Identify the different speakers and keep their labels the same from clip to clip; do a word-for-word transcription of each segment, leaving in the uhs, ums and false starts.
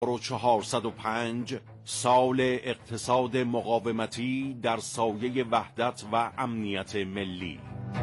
Speaker 1: و چهارصد و پنج سال اقتصاد مقاومتی در سایه وحدت و امنیت ملی.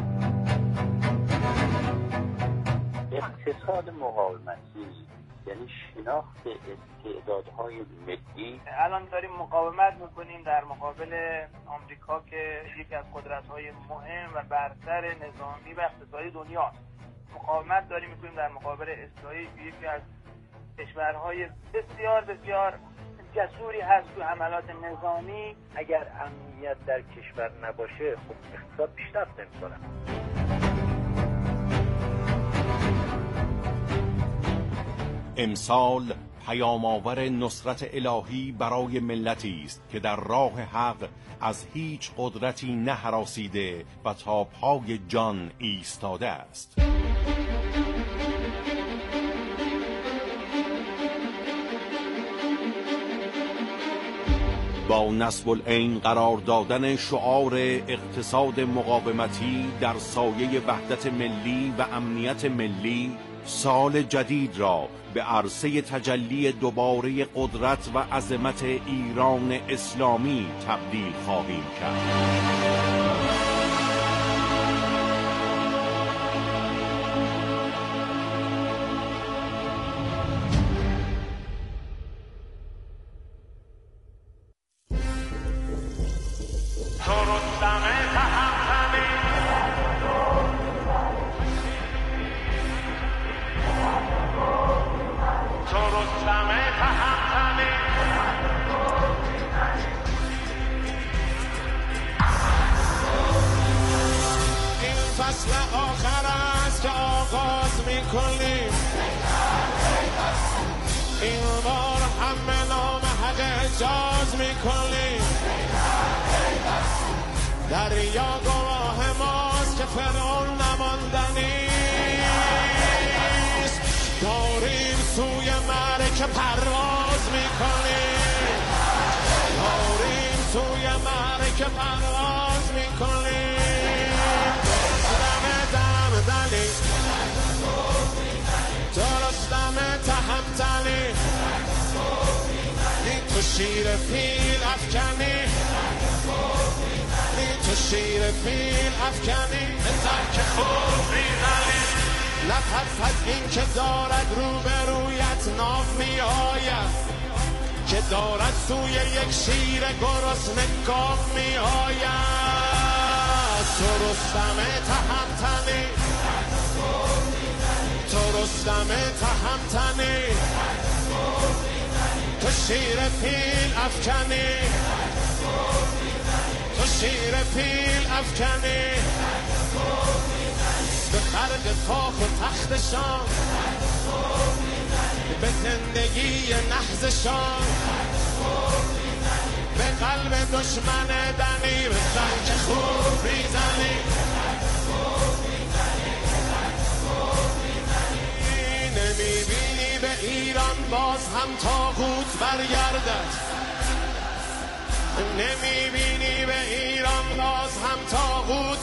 Speaker 2: اقتصاد مقاومتی یعنی شناخت استعدادهای ملی.
Speaker 3: الان داریم مقاومت میکنیم در مقابل آمریکا که یکی از قدرت‌های مهم و برتر نظامی و اقتصادی دنیاست. مقاومت داریم میکنیم در مقابل اسرائیل که یکی از کشورهای بسیار بسیار جسوری هست تو حملات نظامی.
Speaker 2: اگر امنیت در کشور نباشه خب اقتصاد پیشرفت نمی‌کنه.
Speaker 1: امسال پیام‌آور نصرت الهی برای ملتی است که در راه حق از هیچ قدرتی نه هراسیده و تا پای جان ایستاده است. با نصب العین قرار دادن شعار اقتصاد مقاومتی در سایه وحدت ملی و امنیت ملی، سال جدید را به عرصه تجلی دوباره قدرت و عظمت ایران اسلامی تبدیل خواهیم کرد.
Speaker 4: دریا گواه ماست که فرعون نماندنیست. داریم سوی معرکه پرواز میکنیم، داریم سوی معرکه پرواز میکنیم. دم دم دلی درستم تهمتنی، تو شیر پیل افکنی، تو شیر پیل افکنی، بزن که خوب میزنی. لطف از این که دارد روبرویت ناف می آید، که دارد سوی یک شیر گرسنه گاو می آید. تو رستم تهمتنی، تو رستم تهمتنی، تو شیر پیل افکنی، تو شیر پیل افکنی. به خرق کاخ و تختشان، به زندگی نحزشان، به قلب دشمن دنی بزن که خوب میزنی. نمیبینی به ایران باز هم طاغوت برگردد، نمیبینی به ایران باز هم طاغوت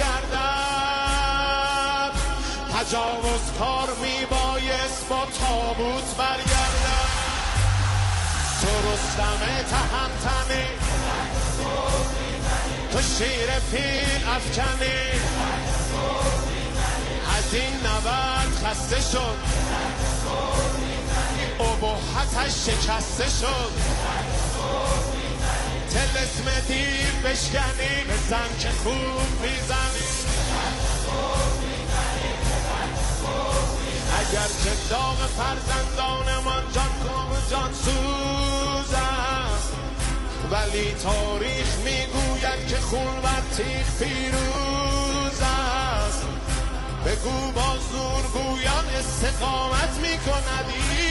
Speaker 4: برگردد. تجاوز کار میبایست با تابوت برگردد. تو رستم تهمتنی، تو شیر پیل افکنی. از این نبرد خسته شد، ابهتش شکسته شد. تلسم دیو بشکنی، بزن که خوب میزنی. اگر که داغ فرزندانمان جان کام جان سوز است، ولی تاریخ میگوید که خون بر تیغ پیروز است. بگو با زور گویان استقامت میکند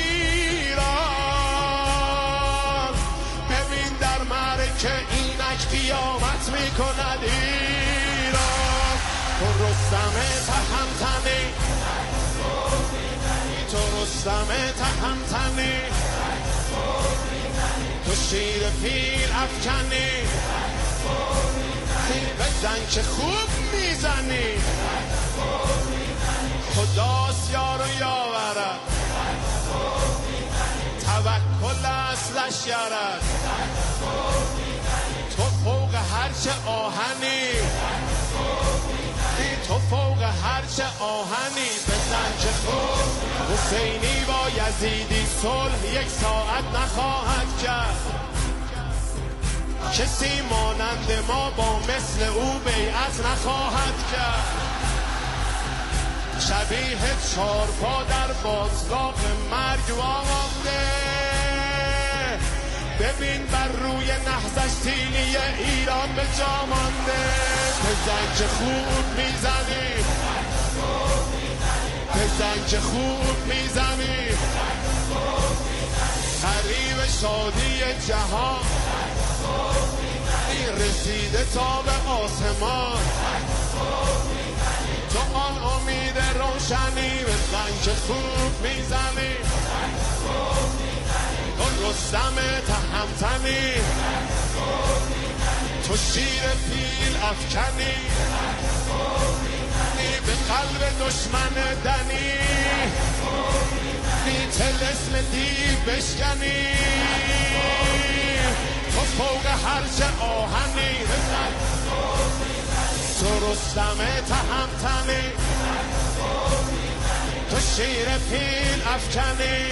Speaker 4: ایران، ببین در معرکه اینک قیامت میکند ایران. تو رستم تهمتنی، تو رستم تهمتنی، تو شیر پیل افکنی. بزن که خوب میزنی، خداست یار و یاورت. توکل است لشکرت، تو فوق هرچه آهنی، تو فوق هرچه آهنی. بزن که خود حسینی با یزیدی صلح یک ساعت نخواهد کرد، کسی مانند ما با مثل او بیعت نخواهد کرد. شبیه چارپا در باطلاق مرگ وامانده، ببین بر روی نهضش تیلی ایران به جا مانده. بزن که خوب میزنی، بزن که خوب میزنی، قریب شادی جهان رسیده تا به آسمان. تو آن امید روشنی، بزن که خوب میزنی، تو رستم تهمتنی، تو شیر پیل افکنی، به قلب دشمن دنی، بی طلسم دیو بشکنی. تو فوق هرچه آهنی، تو رستم تهمتنی، تو شیر پیل افکنی.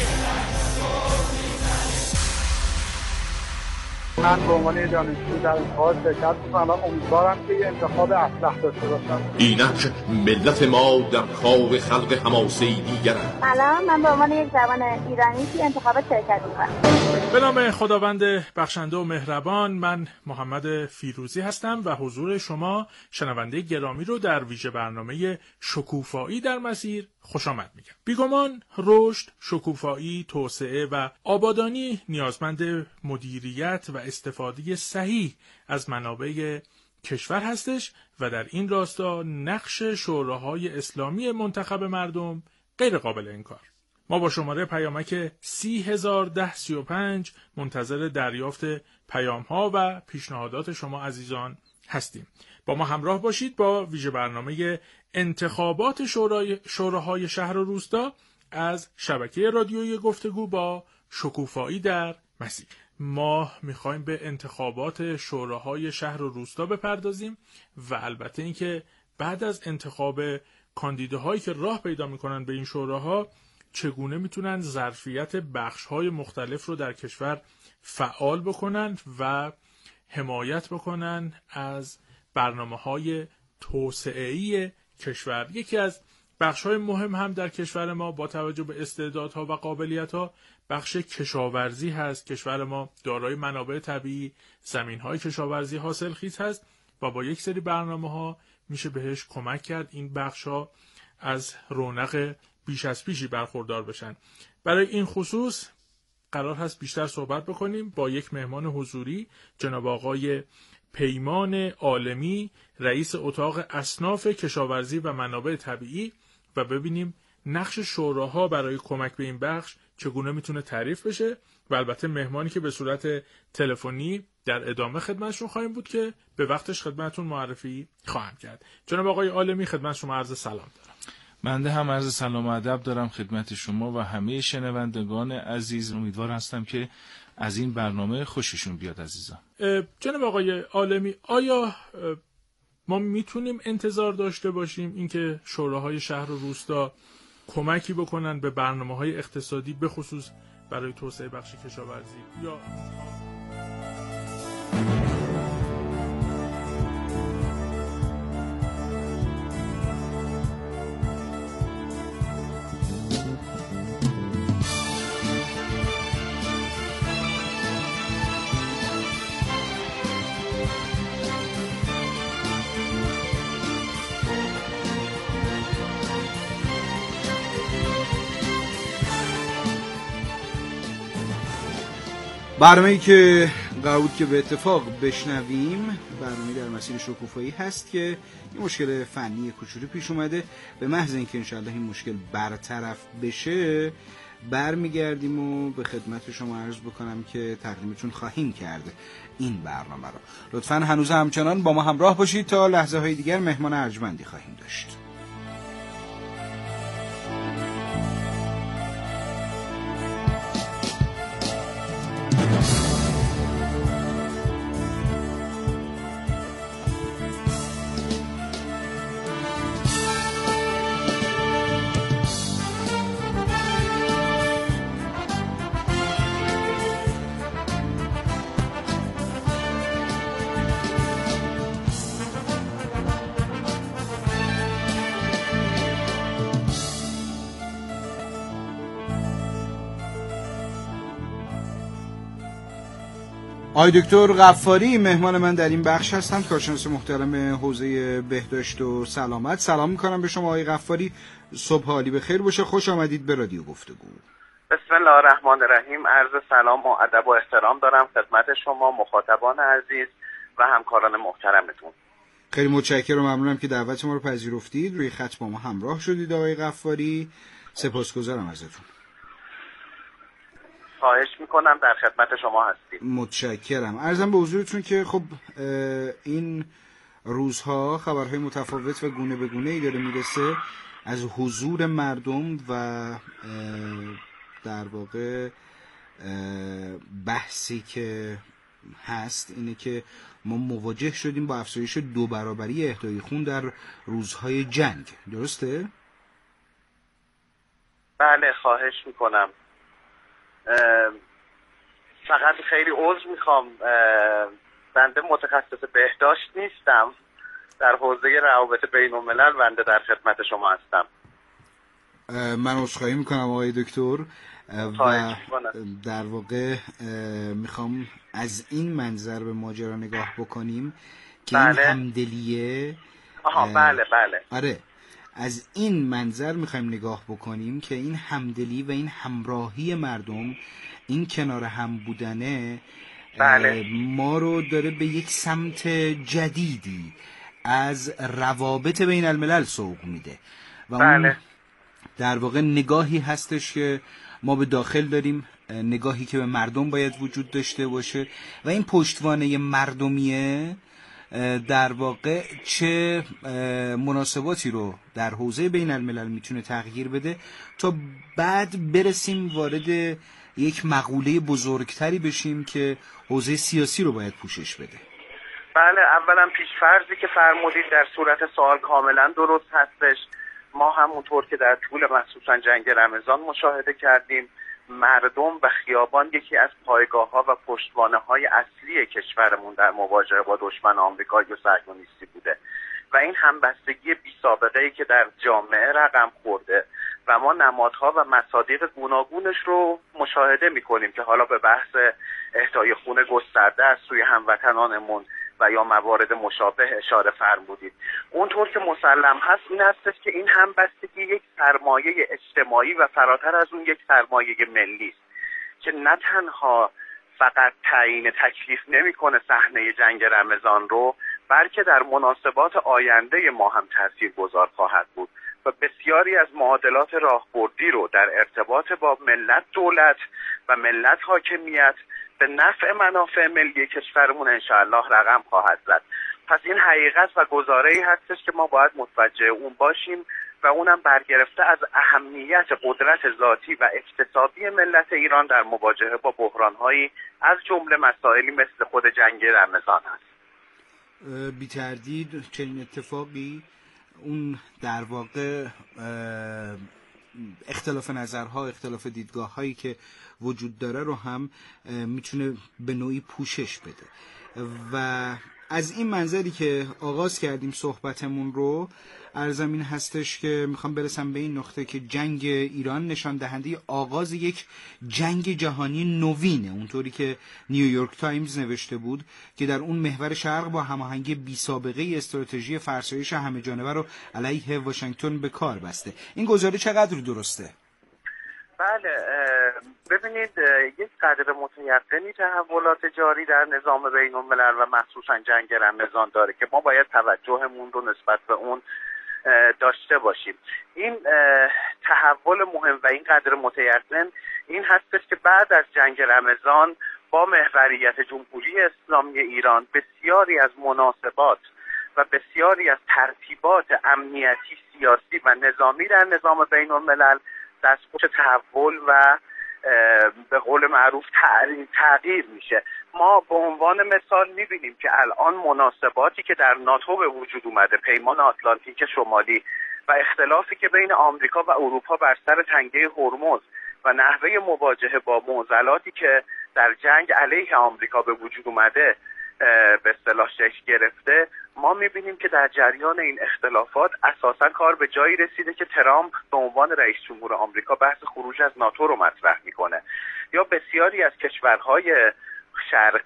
Speaker 5: من به عنوان دانشجو در انتخابات شرکت می‌کنم و امیدوارم که یه انتخاب اصلح داشته باشم.
Speaker 6: اینک ملت ما در کار خلق حماسه‌ای دیگر است.
Speaker 7: سلام، من به عنوان یک جوان ایرانی که انتخابات شرکت می‌کنم.
Speaker 8: به نام خداوند بخشنده و مهربان، من محمد فیروزی هستم و حضور شما شنونده گرامی رو در ویژه برنامه شکوفایی در مسیر خوش آمد میگم. بیگمان رشد، شکوفایی، توسعه و آبادانی نیازمند مدیریت و استفاده صحیح از منابع کشور هستش و در این راستا نقش شوراهای اسلامی منتخب مردم غیر قابل انکار. ما با شماره پیامک سی هزار ده سی و پنج منتظر دریافت پیام ها و پیشنهادات شما عزیزان هستیم. با ما همراه باشید با ویژه برنامه انتخابات شورای شوراهای شهر و روستا از شبکه رادیویی گفتگو با شکوفایی در مسیر. ما میخوایم به انتخابات شوراهای شهر و روستا بپردازیم و البته اینکه بعد از انتخاب کاندیداهایی که راه پیدا میکنن به این شوراها چگونه میتونن ظرفیت بخش‌های مختلف رو در کشور فعال بکنن و حمایت بکنن از برنامه‌های توسعه‌ای کشور. یکی از بخش‌های مهم هم در کشور ما با توجه به استعدادها و قابلیت‌ها بخش کشاورزی هست. کشور ما دارای منابع طبیعی، زمین‌های کشاورزی حاصلخیز هست و با یک سری برنامه‌ها میشه بهش کمک کرد این بخش‌ها از رونق بیش از پیشی برخوردار بشن. برای این خصوص قرار هست بیشتر صحبت بکنیم با یک مهمان حضوری، جناب آقای پیمان عالمی، رئیس اتاق اصناف کشاورزی و منابع طبیعی، و ببینیم نقش شوراها برای کمک به این بخش چگونه میتونه تعریف بشه و البته مهمانی که به صورت تلفنی در ادامه خدمتشون خواهیم بود که به وقتش خدمتتون معرفی خواهم کرد. جناب آقای عالمی، خدمت شما عرض سلام دارم.
Speaker 9: بنده هم عرض سلام و ادب دارم خدمت شما و همه شنوندگان عزیز. امیدوار هستم که از این برنامه خوششون بیاد عزیزان.
Speaker 8: جناب آقای عالمی، آیا ما میتونیم انتظار داشته باشیم اینکه شوراهای شهر و روستا کمکی بکنن به برنامه‌های اقتصادی به خصوص برای توسعه بخش کشاورزی یا
Speaker 10: برنامه‌ای که قرار بود که به اتفاق بشنویم برنامه در مسیر شکوفایی هست که یه مشکل فنی کوچولو پیش اومده. به محض اینکه انشالله این مشکل برطرف بشه برمیگردیم و به خدمت شما عرض بکنم که تقدیمتون خواهیم کرد این برنامه رو. لطفاً هنوز همچنان با ما همراه باشید تا لحظه های دیگر مهمان ارجمندی خواهیم داشت. آقای دکتر غفاری مهمان من در این بخش هستند، کارشناس محترم حوزه بهداشت و سلامت. سلام میکنم به شما آقای غفاری، صبح حالی بخیر باشه، خوش آمدید به رادیو گفتگو.
Speaker 11: بسم الله الرحمن الرحیم. عرض سلام و ادب و احترام دارم خدمت شما مخاطبان عزیز و همکاران محترمتون.
Speaker 10: خیلی متشکرم و ممنونم که دعوت ما رو پذیرفتید، روی خط با ما همراه شدید آقای غفاری، سپاسگزارم ازتون.
Speaker 11: خواهش میکنم، در خدمت شما هستیم.
Speaker 10: متشکرم. عرضم به حضورتون که خب این روزها خبرهای متفاوت و گونه به گونه ای داره میرسه از حضور مردم و در واقع بحثی که هست اینه که ما مواجه شدیم با افزایش دو برابری اهدای خون در روزهای جنگ، درسته؟
Speaker 11: بله خواهش میکنم. فقط خیلی عذر میخوام، بنده متخصص بهداشت نیستم، در حوزه روابط بین الملل بنده در خدمت شما هستم.
Speaker 10: من عذرخواهی میکنم آقای دکتر و در واقع میخوام از این منظر به ماجرا نگاه بکنیم که
Speaker 11: بله.
Speaker 10: این همدلیه
Speaker 11: آها بله بله
Speaker 10: آره از این منظر میخوایم نگاه بکنیم که این همدلی و این همراهی مردم، این کنار هم بودنه
Speaker 11: بله.
Speaker 10: ما رو داره به یک سمت جدیدی از روابط بین الملل سوق میده و
Speaker 11: بله.
Speaker 10: اون در واقع نگاهی هستش که ما به داخل داریم، نگاهی که به مردم باید وجود داشته باشه و این پشتوانه مردمیه در واقع چه مناسباتی رو در حوزه بین الملل میتونه تغییر بده تا بعد برسیم وارد یک مقوله بزرگتری بشیم که حوزه سیاسی رو باید پوشش بده.
Speaker 11: بله، اولا پیشفرضی که فرمودید در صورت سوال کاملا درست هستش. ما همونطور که در طول مخصوصا جنگ رمضان مشاهده کردیم، مردم و خیابان یکی از پایگاه ها و پشتوانه های اصلی کشورمون در مواجهه با دشمن آمریکایی و صهیونیستی بوده و این همبستگی بی سابقه ای که در جامعه رقم خورده و ما نمادها و مصادیق گوناگونش رو مشاهده میکنیم که حالا به بحث اهدای خون گسترده از سوی هموطنانمون و یا موارد مشابه اشاره فرمودید. اونطور که مسلم هست این هستش که این همبستگی یک سرمایه اجتماعی و فراتر از اون یک سرمایه ملی است که نه تنها فقط تعیین تکلیف نمیکنه صحنه جنگ رمضان رو، بلکه در مناسبات آینده ما هم تاثیرگذار خواهد بود و بسیاری از معادلات راهبردی رو در ارتباط با ملت دولت و ملت حاکمیت به نفع منافع ملی کشورمون انشاءالله رقم خواهد زد. پس این حقیقت و گزاره‌ای هستش که ما باید متوجه اون باشیم و اونم برگرفته از اهمیت قدرت ذاتی و اقتصادی ملت ایران در مواجهه با بحران‌هایی از جمله مسائلی مثل خود جنگ رمضان است.
Speaker 10: بی تردید چنین اتفاقی اون در واقع اختلاف نظرها، اختلاف دیدگاه هایی که وجود داره رو هم میتونه به نوعی پوشش بده و از این منظری که آغاز کردیم صحبتمون رو، عرضم این هستش که میخوام برسم به این نقطه که جنگ ایران نشان دهنده آغاز یک جنگ جهانی نوینه، اونطوری که نیویورک تایمز نوشته بود که در اون محور شرق با هماهنگی بی سابقه استراتژی فرسایش همه جانبه رو علیه واشنگتن به کار بسته. این گزاره چقدر درسته؟
Speaker 11: بله، ببینید یک قدر متیقنی تحولات جاری در نظام بین الملل و مخصوصا جنگ رمضان داره که ما باید توجهمون رو نسبت به اون داشته باشیم. این تحول مهم و این قدر متیقن این هستش که بعد از جنگ رمضان با محوریت جمهوری اسلامی ایران بسیاری از مناسبات و بسیاری از ترتیبات امنیتی، سیاسی و نظامی در نظام بین الملل دستخوش تحول و به قول معروف تغییر میشه. ما به عنوان مثال میبینیم که الان مناسباتی که در ناتو به وجود اومده، پیمان آتلانتیک شمالی و اختلافی که بین آمریکا و اروپا بر سر تنگه هرمز و نحوه مواجهه با معضلاتی که در جنگ علیه آمریکا به وجود اومده به اصطلاح شکل گرفته، ما میبینیم که در جریان این اختلافات اساسا کار به جایی رسیده که ترامپ به عنوان رئیس جمهور آمریکا بحث خروج از ناتو رو مطرح میکنه یا بسیاری از کشورهای شرقی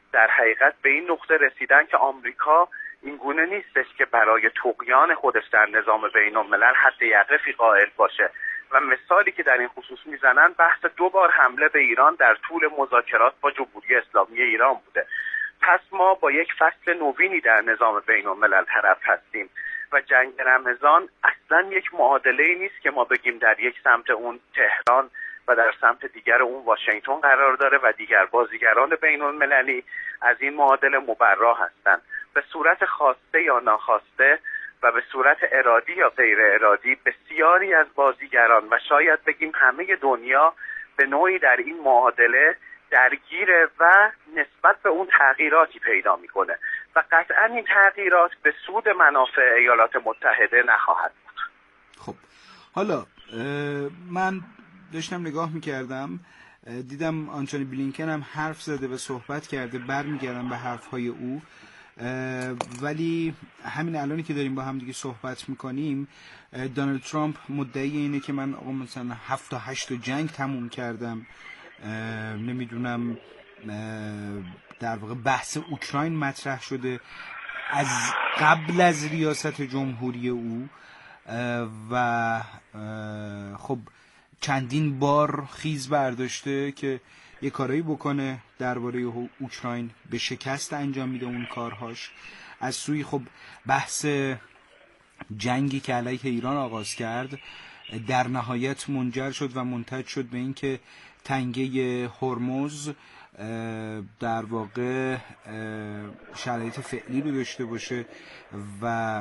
Speaker 11: در حقیقت به این نقطه رسیدن که آمریکا این گونه نیستش که برای طغیان خودش در نظام بین الملل حد یقفی قائل باشه و مثالی که در این خصوص میزنن بحث دو بار حمله به ایران در طول مذاکرات با جمهوری اسلامی ایران بوده. پس ما با یک فصل نوینی در نظام بین الملل طرف هستیم و جنگ رمضان اصلا یک معادله نیست که ما بگیم در یک سمت اون تهران و در سمت دیگر اون واشنگتن قرار داره و دیگر بازیگران بین المللی از این معادله مبرا هستند. به صورت خواسته یا ناخواسته و به صورت ارادی یا غیر ارادی بسیاری از بازیگران و شاید بگیم همه دنیا به نوعی در این معادله درگیره و نسبت به اون تغییراتی پیدا میکنه و قطعا این تغییرات به سود منافع ایالات متحده نخواهد بود.
Speaker 10: خب حالا من داشتم نگاه میکردم، دیدم آنتونی بلینکن هم حرف زده و صحبت کرده، برمیگردم به حرفهای او، ولی همین الانی که داریم با هم دیگه صحبت میکنیم دونالد ترامپ مدعی اینه که من آقا مثلا هفت تا هشت جنگ تموم کردم، نمیدونم در واقع بحث اوکراین مطرح شده از قبل از ریاست جمهوری او و خب چندین بار خیز برداشته که یه کارایی بکنه درباره اوکراین، به شکست انجام میده اون کارهاش. از سوی خب بحث جنگی که علیه ایران آغاز کرد در نهایت منجر شد و منتج شد به این که تنگه هرمز در واقع شرایط فعلی رو داشته باشه و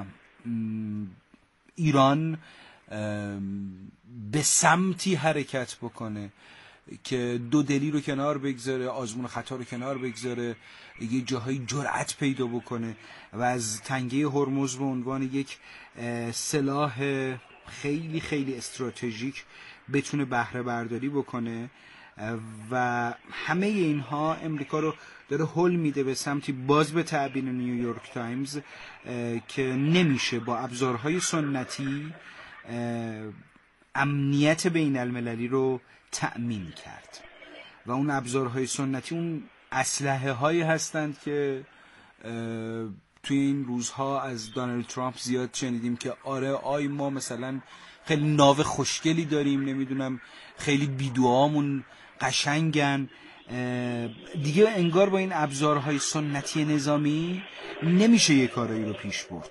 Speaker 10: ایران به سمتی حرکت بکنه که دو دلی رو کنار بگذاره، آزمون خطا رو کنار بگذاره، یه جاهای جرأت پیدا بکنه و از تنگه هرمز به عنوان یک سلاح خیلی خیلی استراتژیک بتونه بهره برداری بکنه و همه اینها امریکا رو داره هل میده به سمتی، باز به تعبیر نیویورک تایمز، که نمیشه با ابزارهای سنتی امنیت بین المللی رو تأمین کرد و اون ابزارهای سنتی اون اسلحه هایی هستند که توی این روزها از دونالد ترامپ زیاد شنیدیم که آره آی ما مثلا خیلی ناو خوشگلی داریم، نمیدونم خیلی بیدوامون قشنگن، دیگه انگار با این ابزارهای سنتی نظامی نمیشه یه کارایی رو پیش برد.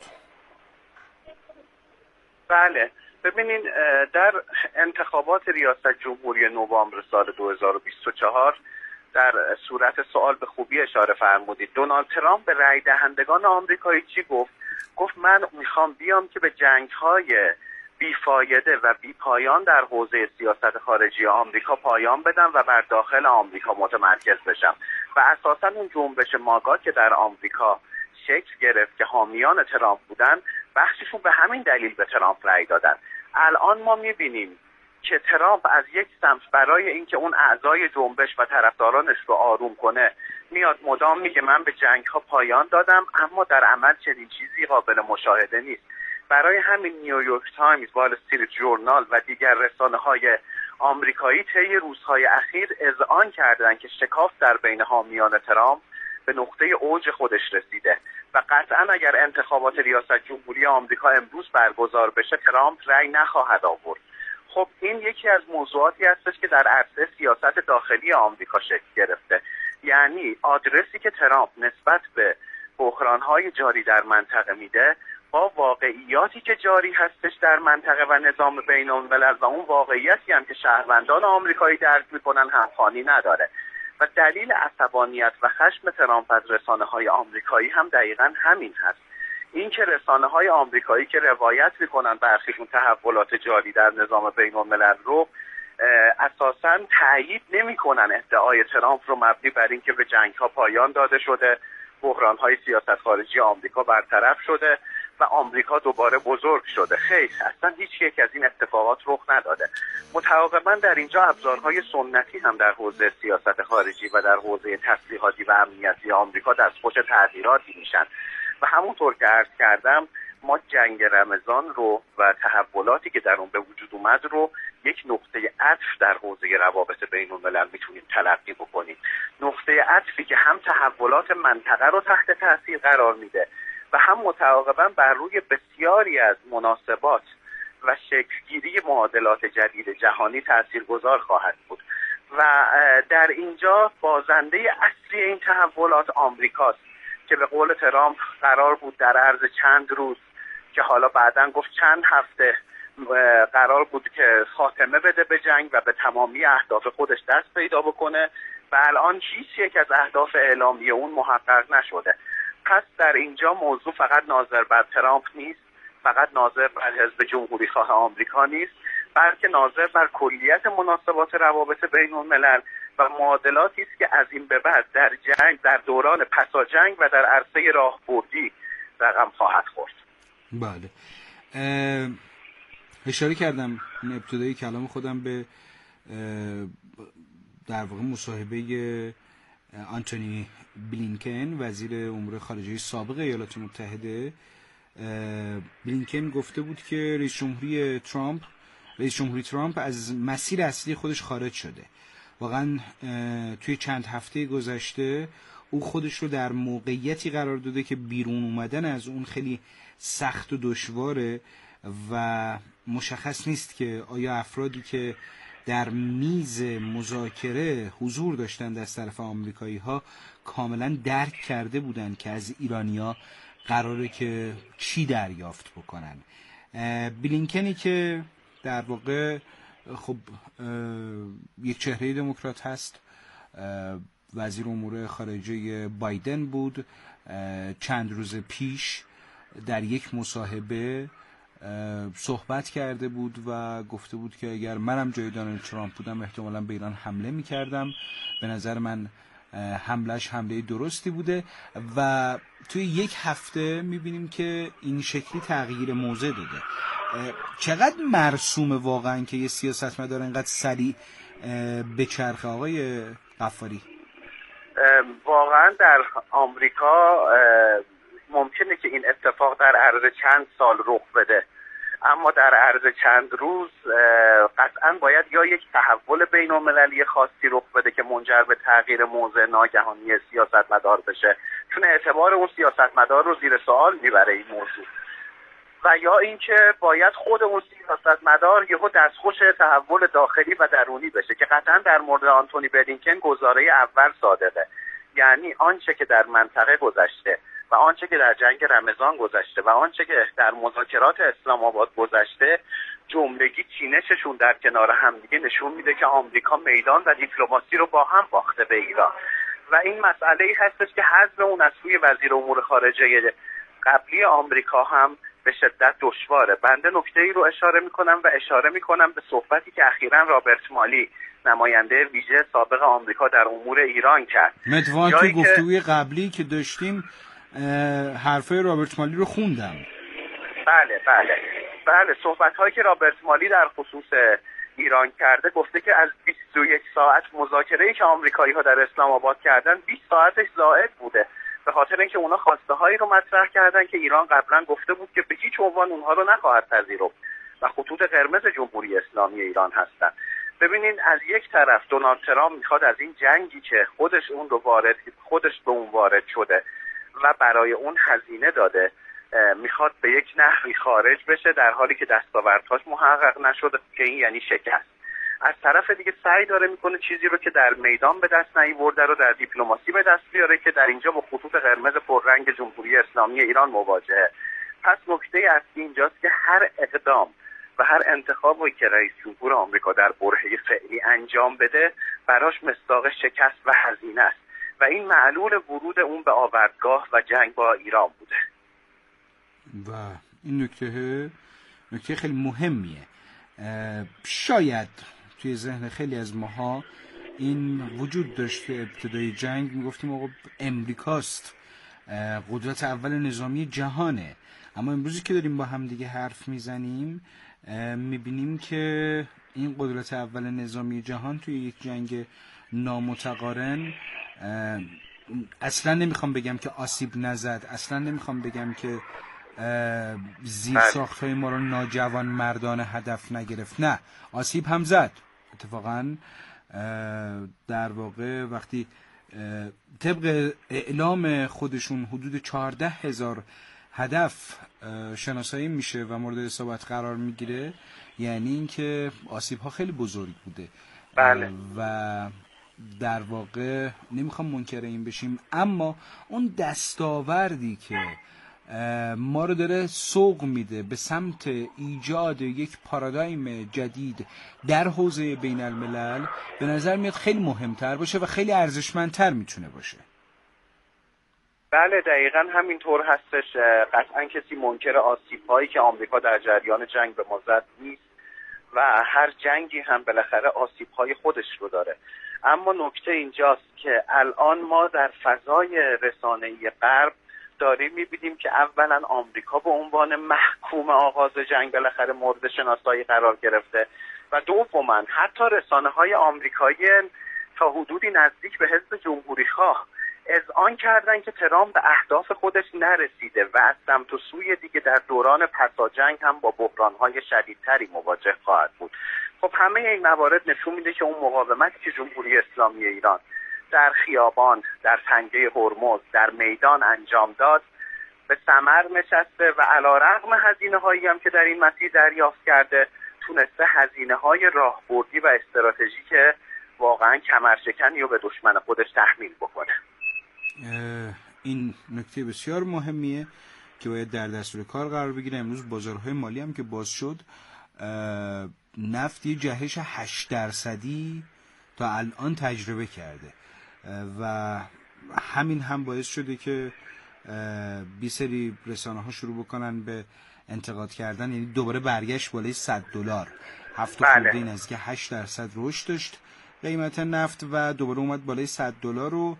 Speaker 11: بله ببینین، در انتخابات ریاست جمهوری نوامبر سال دو هزار و بیست و چهار در صورت سوال به خوبی اشاره فرمودید، دونالد ترامپ به رای دهندگان آمریکایی چی گفت؟ گفت من میخوام بیام که به جنگ‌های بیفایده و بیپایان در حوزه سیاست خارجی آمریکا پایان بدم و بر داخل آمریکا متمرکز بشم و اساساً اون جنبش ماگا که در آمریکا شکل گرفت که حامیان ترامپ بودن، بخششون به همین دلیل به ترامپ رای دادن. الان ما میبینیم که ترامپ از یک سمت برای اینکه اون اعضای جنبش و طرفدارانش رو آروم کنه میاد مدام میگه من به جنگ ها پایان دادم، اما در عمل چنین چیزی قابل مشاهده نیست. برای همین نیویورک تایمز، وال استریت جورنال و دیگر رسانه های آمریکایی طی روزهای اخیر اذعان کردند که شکاف در بین حامیان ترامپ به نقطه اوج خودش رسیده و قطعا اگر انتخابات ریاست جمهوری آمریکا امروز برگزار بشه ترامپ رأی نخواهد آورد. خب این یکی از موضوعاتی هستش که در عرصه سیاست داخلی آمریکا شکل گرفته، یعنی آدرسی که ترامپ نسبت به بحران‌های جاری در منطقه میده با واقعیاتی که جاری هستش در منطقه و نظام بین الملل و اون واقعیتی هم که شهروندان آمریکایی درک میکنن همخوانی نداره و دلیل عصبانیت و خشم ترامپ از رسانه‌های آمریکایی هم دقیقاً همین هست. این که رسانه‌های آمریکایی که روایت میکنن برخیشون تحولات جاری در نظام بین الملل رو اساساً تأیید نمیکنن ادعای ترامپ رو مبنی بر اینکه به جنگ‌ها پایان داده شده، بحران‌های سیاست خارجی آمریکا برطرف شده و آمریکا دوباره بزرگ شده. خیر، اصلا هیچ یک از این اتفاقات رخ نداده. متعاقباً در اینجا ابزارهای سنتی هم در حوزه سیاست خارجی و در حوزه تسلیحاتی و امنیتی آمریکا دستخوش تغییراتی میشن و همونطور که عرض کردم ما جنگ رمضان رو و تحولاتی که در اون به وجود اومد رو یک نقطه عطف در حوزه روابط بین الملل میتونیم تلقی بکنیم. نقطه عطفی که هم تحولات منطقه رو تحت تاثیر قرار میده و هم متعاقبا بر روی بسیاری از مناسبات و شکلگیری معادلات جدید جهانی تاثیرگذار خواهد بود و در اینجا بازنده اصلی این تحولات آمریکاست که به قول ترامپ قرار بود در عرض چند روز که حالا بعداً گفت چند هفته قرار بود که خاتمه بده به جنگ و به تمامی اهداف خودش دست پیدا بکنه و الان هیچ یک از اهداف اعلامی اون محقق نشده. پس در اینجا موضوع فقط ناظر بر ترامپ نیست، فقط ناظر بر حزب جمهوری خواه آمریکا نیست، بلکه ناظر بر کلیت مناسبات روابط بین الملل و معادلاتی است که از این به بعد در جنگ، در دوران پسا جنگ و در عرصه راهبردی رقم خواهد خورد.
Speaker 10: بله، اشاره کردم این ابتدای کلام خودم به در واقع مصاحبه آنتونی بلینکن وزیر امور خارجه سابق ایالات متحده. بلینکن گفته بود که رئیس جمهوری ترامپ رئیس جمهوری ترامپ از مسیر اصلی خودش خارج شده. واقعا توی چند هفته گذشته او خودش رو در موقعیتی قرار داده که بیرون اومدن از اون خیلی سخت و دشواره و مشخص نیست که آیا افرادی که در میز مذاکره حضور داشتند از طرف آمریکایی ها کاملا درک کرده بودند که از ایرانیا قراره که چی دریافت بکنن. بلینکنی که در واقع خب یک چهره دموکرات هست، وزیر امور خارجه بایدن بود، چند روز پیش در یک مصاحبه صحبت کرده بود و گفته بود که اگر منم جای دونالد ترامپ بودم احتمالاً به ایران حمله می‌کردم. به نظر من حملهش حمله درستی بوده و توی یک هفته می‌بینیم که این شکلی تغییر موضع داده. چقدر مرسومه واقعاً که یه سیاستمدار اینقدر سریع بچرخه آقای غفاری؟
Speaker 11: واقعاً در آمریکا ممکنه که این اتفاق در عرض چند سال رخ بده، اما در عرض چند روز قطعاً باید یا یک تحول بین المللی خاصی رخ بده که منجر به تغییر موضع ناگهانی سیاستمدار بشه، چون اعتبار اون سیاستمدار رو زیر سوال میبره این موضوع، و یا اینکه باید خود اون سیاستمدار یهو دستخوش تحول داخلی و درونی بشه که قطعاً در مورد آنتونی بلینکن گزاره اول صادقه. یعنی آنچه که در منطقه گذشته و آنچه که در جنگ رمضان گذشته و آنچه که در مذاکرات اسلام آباد گذشته جملگی چینششون در کنار هم دیگه نشون میده که آمریکا میدان و دیپلماسی رو با هم باخته به ایران و این مسئله ای هستش که حذف اون از سوی وزیر امور خارجه قبلی آمریکا هم به شدت دشواره. بنده نکته ای رو اشاره میکنم و اشاره میکنم به صحبتی که اخیراً رابرت مالی نماینده ویژه سابق آمریکا در امور ایران کرد.
Speaker 10: مدوان تو گفتگوی قبلی که داشتیم حرفای رابرت مالی رو خوندم.
Speaker 11: بله بله بله صحبت‌هایی که رابرت مالی در خصوص ایران کرده، گفته که از بیست و یک ساعت مذاکره‌ای که آمریکایی‌ها در اسلام آباد کردن بیست ساعتش زائد بوده، به خاطر اینکه اونا خواسته‌هایی رو مطرح کردن که ایران قبلا گفته بود که به هیچ عنوان اونها رو نخواهد پذیرفت و خطوط قرمز جمهوری اسلامی ایران هستن. ببینین، از یک طرف دونالد ترامپ میخواد از این جنگی که خودش اون رو وارد خودش به اون وارد شده و برای اون هزینه داده میخواد به یک نحوی خارج بشه، در حالی که دستاوردهاش محقق نشده که این یعنی شکست. از طرف دیگه سعی داره میکنه چیزی رو که در میدان به دست نیاورده رو در دیپلماسی به دست بیاره که در اینجا با خطوط قرمز پررنگ جمهوری اسلامی ایران مواجهه. پس نکته اصلی اینجاست که هر اقدام و هر انتخابی که رئیس جمهور آمریکا در برهه فعلی انجام بده براش مصداق شکست و هزینه است و این معلول ورود اون به آوردگاه و جنگ با ایران بوده.
Speaker 10: و این نکته نکته خیلی مهمیه. شاید توی ذهن خیلی از ماها این وجود داشته ابتدای جنگ میگفتیم آقا امریکاست، قدرت اول نظامی جهانه، اما امروزی که داریم با هم دیگه حرف میزنیم میبینیم که این قدرت اول نظامی جهان توی یک جنگ نامتقارن اصلا نمیخوام بگم که آسیب نزد، اصلا نمیخوام بگم که زیر ساختهای ما رو ناجوان مردان هدف نگرفت، نه، آسیب هم زد. اتفاقا در واقع وقتی طبق اعلام خودشون حدود چهارده هزار هدف شناسایی میشه و مورد اصابت قرار میگیره، یعنی اینکه آسیب ها خیلی بزرگ بوده.
Speaker 11: بله.
Speaker 10: و در واقع نمیخوام منکر این بشیم، اما اون دستاوردی که ما رو داره سوق میده به سمت ایجاد یک پارادایم جدید در حوزه بین الملل، به نظر میاد خیلی مهمتر باشه و خیلی ارزشمندتر میتونه باشه.
Speaker 11: بله دقیقاً همینطور هستش. قطعاً کسی منکر آسیب‌هایی که آمریکا در جریان جنگ به ما زد نیست و هر جنگی هم بالاخره آسیب‌های خودش رو داره. اما نکته اینجاست که الان ما در فضای رسانه‌ای غرب داریم می‌بینیم که اولاً آمریکا به عنوان محکوم آغاز جنگ بالاخره مورد شناسایی قرار گرفته و دوماً حتی رسانه‌های آمریکایی تا حدودی نزدیک به حزب جمهوری‌خواه اذعان کردن که ترامپ به اهداف خودش نرسیده و از سمت و سوی دیگه در دوران پسا جنگ هم با بحران‌های شدیدتری مواجه خواهد بود. خب همه این موارد نشون میده که اون مقاومتی که جمهوری اسلامی ایران در خیابان، در تنگه هرمز، در میدان انجام داد به ثمر نشسته و علیرغم هزینه‌هایی هم که در این مسیر دریافت کرده تونسته هزینه‌های راهبردی و استراتژیک واقعا کمرشکنی رو به دشمن خودش تحمیل بکنه.
Speaker 10: این نکته بسیار مهمیه که باید در دستور کار قرار بگیره. امروز بازارهای مالی هم که باز شد، نفت یه جهش هشت درصدی تا الان تجربه کرده و همین هم باعث شده که بی سری رسانه ها شروع بکنن به انتقاد کردن، یعنی دوباره برگشت بالای صد دلار، هفت خورده نزدیک هشت درصد رشد داشت قیمت نفت و دوباره اومد بالای صد دلار. رو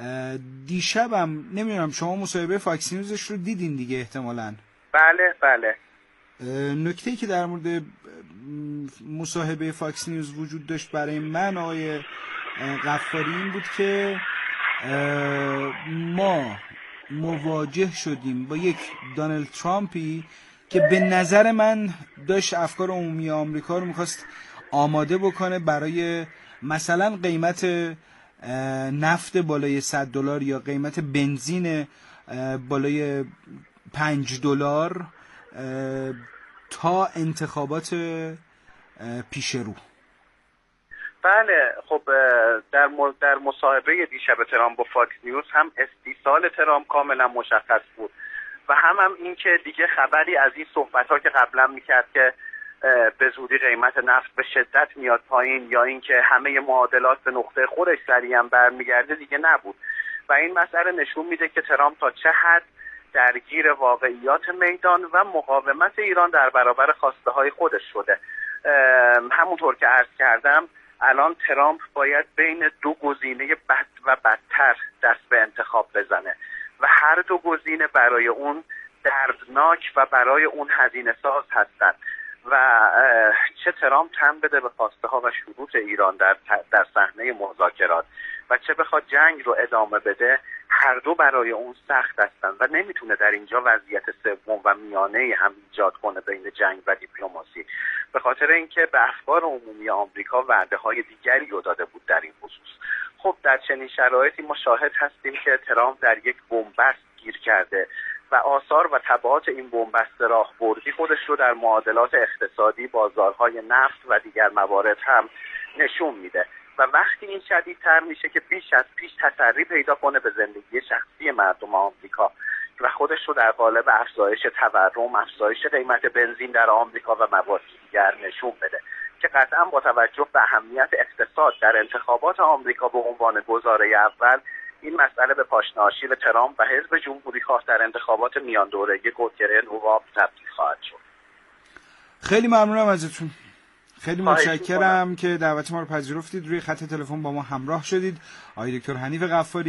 Speaker 10: دیشبم نمیدونم شما مصاحبه فاکس نیوزش رو دیدین دیگه احتمالاً؟
Speaker 11: بله بله.
Speaker 10: نکته‌ای که در مورد مصاحبه فاکس نیوز وجود داشت برای من آقای غفاری این بود که ما مواجه شدیم با یک دونالد ترامپی که به نظر من داشت افکار عمومی آمریکا رو میخواست آماده بکنه برای مثلا قیمت نفت بالای صد دلار یا قیمت بنزین بالای پنج دلار تا انتخابات پیش رو.
Speaker 11: بله خب در در مصاحبه دیشب ترامپ با فاکس نیوز هم استیصال ترامپ کاملا مشخص بود و هم هم این که دیگه خبری از این صحبت‌ها که قبلا میکرد که به زودی قیمت نفت به شدت میاد پایین یا اینکه همه معادلات به نقطه خودش سریعا برمیگرده دیگه نبود و این مسئله نشون میده که ترامپ تا چه حد درگیر واقعیات میدان و مقاومت ایران در برابر خواسته های خودش شده. همونطور که عرض کردم الان ترامپ باید بین دو گزینه بد و بدتر دست به انتخاب بزنه و هر دو گزینه برای اون دردناک و برای اون هزینه ساز هستند و چه ترامپ تن بده به خواسته ها و شروط ایران در در صحنه مذاکرات و چه بخواد جنگ رو ادامه بده، هر دو برای اون سخت هستن و نمیتونه در اینجا وضعیت سوم و میانه هم ایجاد کنه بین جنگ و دیپلماسی، به خاطر اینکه به افکار عمومی آمریکا وعده های دیگری رو داده بود در این خصوص. خب در چنین شرایطی ما شاهد هستیم که ترامپ در یک بنبست گیر کرده و آثار و تبعات این بنبست راهبردی خودش رو در معادلات اقتصادی، بازارهای نفت و دیگر موارد هم نشون میده و وقتی این شدیدتر میشه که بیش از پیش تسری پیدا کنه به زندگی شخصی مردم آمریکا و خودش رو در قالب افزایش تورم، افزایش قیمت بنزین در آمریکا و موارد دیگر نشون بده که قطعا با توجه به اهمیت اقتصاد در انتخابات آمریکا به عنوان گزاره اول این مسئله به پاشنه آشیل ترامپ و حزب جمهوری‌خواه در انتخابات میان دوره‌ای گوگره نواب تبدیل خواهد شد.
Speaker 10: خیلی ممنونم ازتون. خیلی متشکرم که دعوت ما رو پذیرفتید، روی خط تلفن با ما همراه شدید. آقای دکتر حنیف غفاری